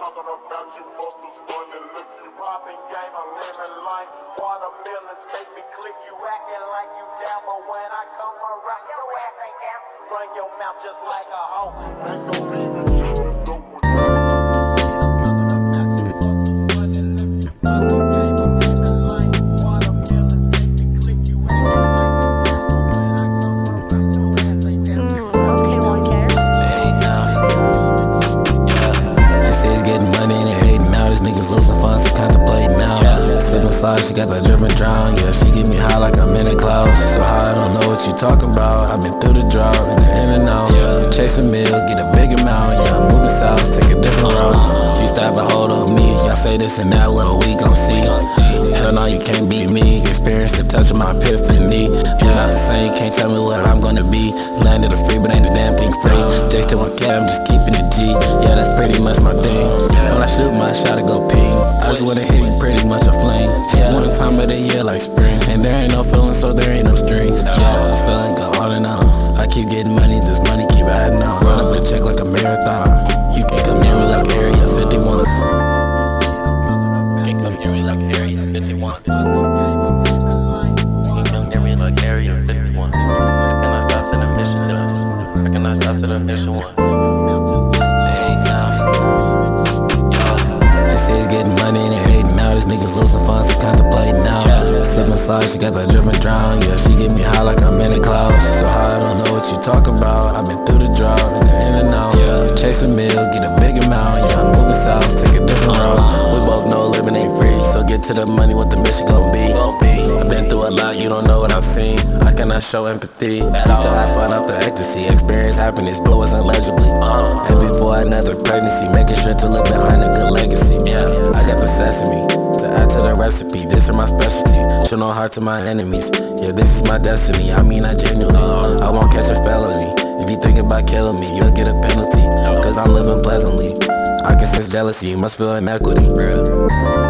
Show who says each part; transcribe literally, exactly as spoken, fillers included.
Speaker 1: talking about you busters running, look you popping game, I'm living life. Watermelons make me click, you acting like you down, but when I come around, your ass ain't down. Run your mouth just like a hoe. Ain't no need to
Speaker 2: She got that drip and drown, yeah, she get me high like I'm in the clouds. So high, I don't know what you talking about. I've been through the drought, in the in and out. Chase a meal, get a big amount, yeah, I'm moving south, take a different route. You used to have a hold on me, y'all say this and that, well, we gon' see. Hell no, you can't beat me, experience the touch of my epiphany. You're not the same, can't tell me what I'm gonna be. Landed a free, but ain't a damn thing free. J to one K, I'm just keeping it G, yeah, that's pretty much my thing. When I shoot my shot, I go ping. I just wanna hit you pretty much a fling. Hit one time of the year like spring, and there ain't no feeling, so there ain't no strings. Yeah, this feeling go on and on. I keep getting money, this money keep adding on. Run up a check like a marathon. You can come near me like Area fifty-one. You can come near me like Area fifty-one. You can come near me like Area fifty-one. I cannot stop till the mission done. I cannot stop till the mission won. Hey now, yo. They say it's getting money and they hating now. These niggas losing funds, so contemplating now. Sippin' slide, she got that drip and drown, yeah, she get me high like I'm in the clouds. So high, I don't know what you talking about. I've been through the drought, in the in and out. Chase a meal, get a big amount, yeah, I'm moving south, take a different route. We both know living ain't free, so get to the money, what the mission gon' be. I've been through a lot, you don't know what I've seen. I cannot show empathy. Used to have fun off the ecstasy, experience happiness, blow us legibly. And before another pregnancy, making sure to look behind a good legacy. I got the sesame to add to the recipe, this is my specialty. Show no heart to my enemies, yeah, this is my destiny. I mean, I genuinely, I won't catch a felony. If you think about killing me, you'll get a penalty, cause I'm living pleasantly. I can sense jealousy, you must feel inequity.